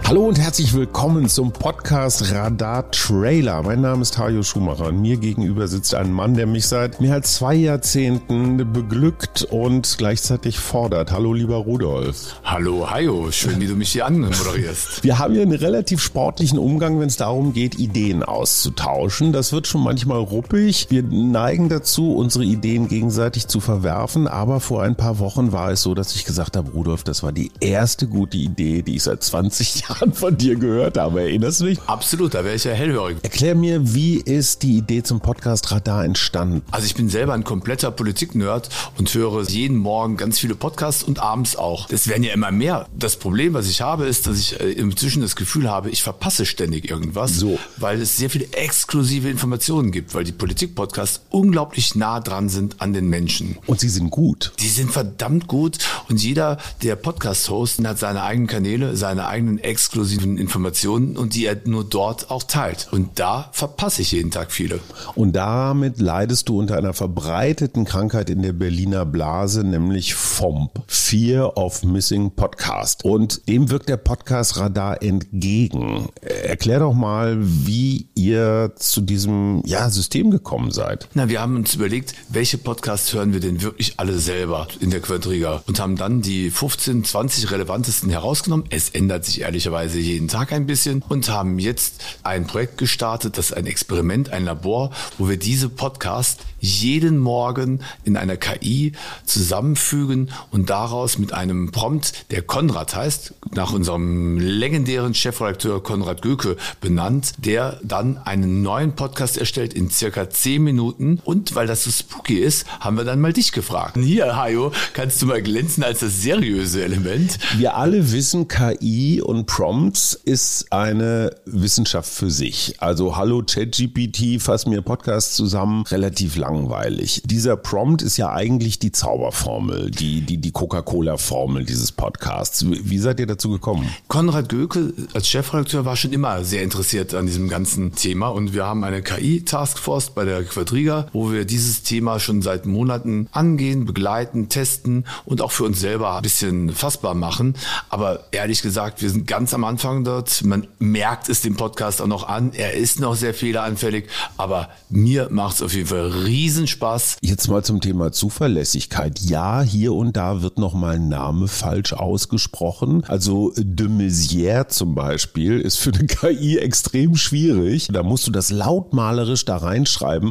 Hallo und herzlich willkommen zum Podcast Radar Trailer. Mein Name ist Hajo Schumacher und mir gegenüber sitzt ein Mann, der mich seit mehr als 2 Jahrzehnten beglückt und gleichzeitig fordert. Hallo lieber Rudolf. Hallo Hajo, schön wie du mich hier anmoderierst. Wir haben hier einen relativ sportlichen Umgang, wenn es darum geht, Ideen auszutauschen. Das wird schon manchmal ruppig. Wir neigen dazu, unsere Ideen gegenseitig zu verwerfen, aber vor ein paar Wochen war es so, dass ich gesagt habe, Rudolf, das war die erste gute Idee, die ich seit 20 Jahren von dir gehört habe. Erinnerst du dich? Absolut, da wäre ich ja hellhörig. Erklär mir, wie ist die Idee zum Podcast Radar entstanden? Also ich bin selber ein kompletter Politik-Nerd und höre jeden Morgen ganz viele Podcasts und abends auch. Das werden ja immer mehr. Das Problem, was ich habe, ist, dass ich inzwischen das Gefühl habe, ich verpasse ständig irgendwas, weil es sehr viele exklusive Informationen gibt, weil die Politik-Podcasts unglaublich nah dran sind an den Menschen. Und sie sind gut. Die sind verdammt gut und jeder, der Podcast-Host, hat seine eigenen Kanäle, seine eigenen exklusiven Informationen und die er nur dort auch teilt. Und da verpasse ich jeden Tag viele. Und damit leidest du unter einer verbreiteten Krankheit in der Berliner Blase, nämlich FOMP, Fear of Missing Podcast. Und dem wirkt der Podcast Radar entgegen. Erklär doch mal, wie ihr zu diesem System gekommen seid. Wir haben uns überlegt, welche Podcasts hören wir denn wirklich alle selber in der Quadriga und haben dann die 15, 20 relevantesten herausgenommen. Es ändert sich ehrlicherweise jeden Tag ein bisschen und haben jetzt ein Projekt gestartet, das ist ein Experiment, ein Labor, wo wir diese Podcasts jeden Morgen in einer KI zusammenfügen und daraus mit einem Prompt, der Konrad heißt, nach unserem legendären Chefredakteur Konrad Göke benannt, der dann einen neuen Podcast erstellt in circa 10 Minuten. Und weil das so spooky ist, haben wir dann mal dich gefragt. Hier, Hajo, kannst du mal glänzen als das seriöse Element? Wir alle wissen, KI und Prompts ist eine Wissenschaft für sich. Also hallo ChatGPT, fass mir Podcasts zusammen, relativ langweilig. Dieser Prompt ist ja eigentlich die Zauberformel, die Coca-Cola-Formel dieses Podcasts. Wie seid ihr dazu gekommen? Konrad Göke als Chefredakteur war schon immer sehr interessiert an diesem ganzen Thema und wir haben eine KI-Taskforce bei der Quadriga, wo wir dieses Thema schon seit Monaten angehen, begleiten, testen und auch für uns selber ein bisschen fassbar machen. Aber ehrlich gesagt, wir sind ganz am Anfang dort. Man merkt es dem Podcast auch noch an. Er ist noch sehr fehleranfällig, aber mir macht es auf jeden Fall Riesenspaß. Jetzt mal zum Thema Zuverlässigkeit. Ja, hier und da wird noch mal ein Name falsch ausgesprochen. Also de Maizière zum Beispiel ist für eine KI extrem schwierig. Da musst du das lautmalerisch da reinschreiben.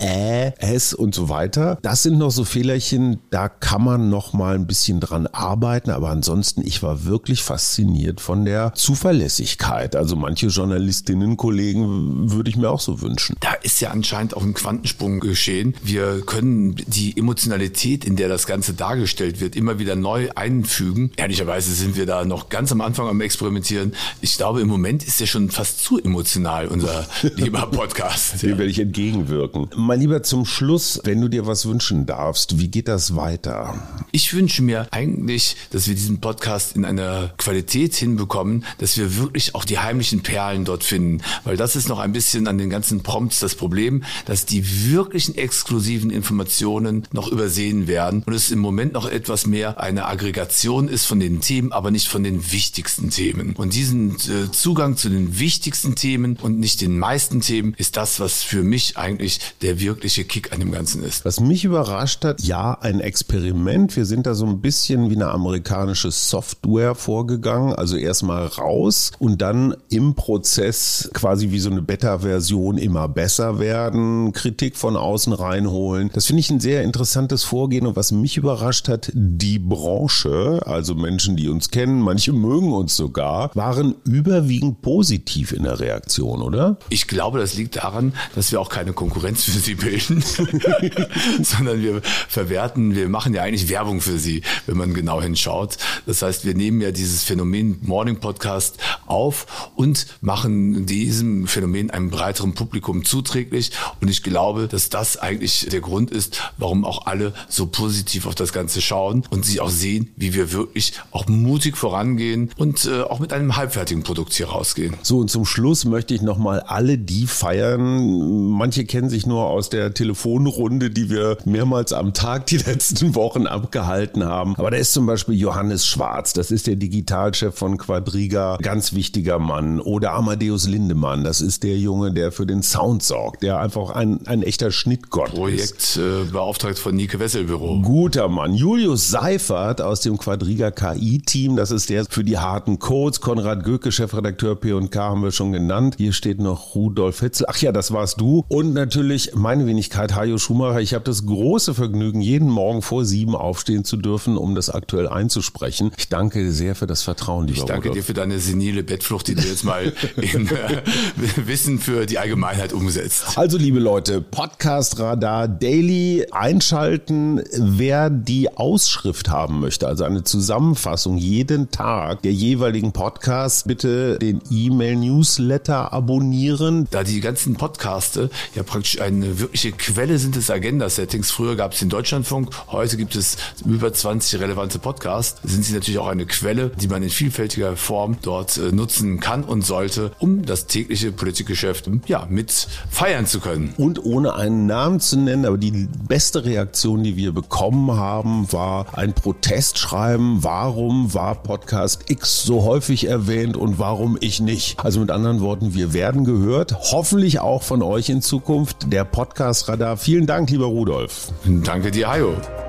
M-Ä-S und so weiter. Das sind noch so Fehlerchen, da kann man noch mal ein bisschen dran arbeiten. Aber ansonsten, ich war wirklich fasziniert von der Zuverlässigkeit. Also manche Journalistinnen-Kollegen würde ich mir auch so wünschen. Da ist ja anscheinend auch ein Quantensprung geschehen. Wir können die Emotionalität, in der das Ganze dargestellt wird, immer wieder neu einfügen. Ehrlicherweise sind wir da noch ganz am Anfang am Experimentieren. Ich glaube, im Moment ist ja schon fast zu emotional, unser lieber Podcast. Dem werde ich entgegenwirken. Mein Lieber, zum Schluss, wenn du dir was wünschen darfst, wie geht das weiter? Ich wünsche mir eigentlich, dass wir diesen Podcast in einer Qualität hinbekommen, dass wir wirklich auch die heimlichen Perlen dort finden. Weil das ist noch ein bisschen an den ganzen Prompts das Problem, dass die wirklichen exklusiven Informationen noch übersehen werden und es im Moment noch etwas mehr eine Aggregation ist von den Themen, aber nicht von den wichtigsten Themen. Und diesen Zugang zu den wichtigsten Themen und nicht den meisten Themen ist das, was für mich eigentlich der wirkliche Kick an dem Ganzen ist. Was mich überrascht hat, ja, ein Experiment. Wir sind da so ein bisschen wie eine amerikanische Software vorgegangen. Also erstmal raus und dann im Prozess quasi wie so eine Beta-Version immer besser werden, Kritik von außen reinholen. Das finde ich ein sehr interessantes Vorgehen und was mich überrascht hat, die Branche, also Menschen, die uns kennen, manche mögen uns sogar, waren überwiegend positiv in der Reaktion, oder? Ich glaube, das liegt daran, dass wir auch keine Konkurrenz für sie bilden, sondern wir machen ja eigentlich Werbung für sie, wenn man genau hinschaut. Das heißt, wir nehmen ja dieses Phänomen Morning Podcast auf und machen diesem Phänomen einem breiteren Publikum zuträglich. Und ich glaube, dass das eigentlich der Grund ist, warum auch alle so positiv auf das Ganze schauen und sie auch sehen, wie wir wirklich auch mutig vorangehen und auch mit einem halbfertigen Produkt hier rausgehen. So, und zum Schluss möchte ich nochmal alle die feiern. Manche kennen sich nur aus der Telefonrunde, die wir mehrmals am Tag die letzten Wochen abgehalten haben. Aber da ist zum Beispiel Johannes Schwarz, das ist der Digitalchef von Quadriga. Quadriga, ganz wichtiger Mann. Oder Amadeus Lindemann, das ist der Junge, der für den Sound sorgt, der einfach ein echter Schnittgott ist. Projektbeauftragt von Nike Wessel-Büro. Guter Mann. Julius Seifert aus dem Quadriga KI-Team, das ist der für die harten Codes. Konrad Göke, Chefredakteur P&K, haben wir schon genannt. Hier steht noch Rudolf Hitzel. Ach ja, das warst du. Und natürlich meine Wenigkeit, Hajo Schumacher. Ich habe das große Vergnügen, jeden Morgen vor 7 aufstehen zu dürfen, um das aktuell einzusprechen. Ich danke dir sehr für das Vertrauen, lieber Rudolf. Ich danke dir für deine senile Bettflucht, die du jetzt mal in Wissen für die Allgemeinheit umsetzt. Also, liebe Leute, Podcast Radar Daily einschalten. Wer die Ausschrift haben möchte, also eine Zusammenfassung jeden Tag der jeweiligen Podcasts, bitte den E-Mail-Newsletter abonnieren. Da die ganzen Podcaste ja praktisch eine wirkliche Quelle sind des Agenda-Settings. Früher gab es den Deutschlandfunk, heute gibt es über 20 relevante Podcasts. Sind sie natürlich auch eine Quelle, die man in vielfältiger Form dort nutzen kann und sollte, um das tägliche Politikgeschäft mit feiern zu können. Und ohne einen Namen zu nennen, aber die beste Reaktion, die wir bekommen haben, war ein Protestschreiben. Warum war Podcast X so häufig erwähnt und warum ich nicht? Also mit anderen Worten, wir werden gehört. Hoffentlich auch von euch in Zukunft. Der Podcast Radar. Vielen Dank, lieber Rudolf. Danke dir, Hajo.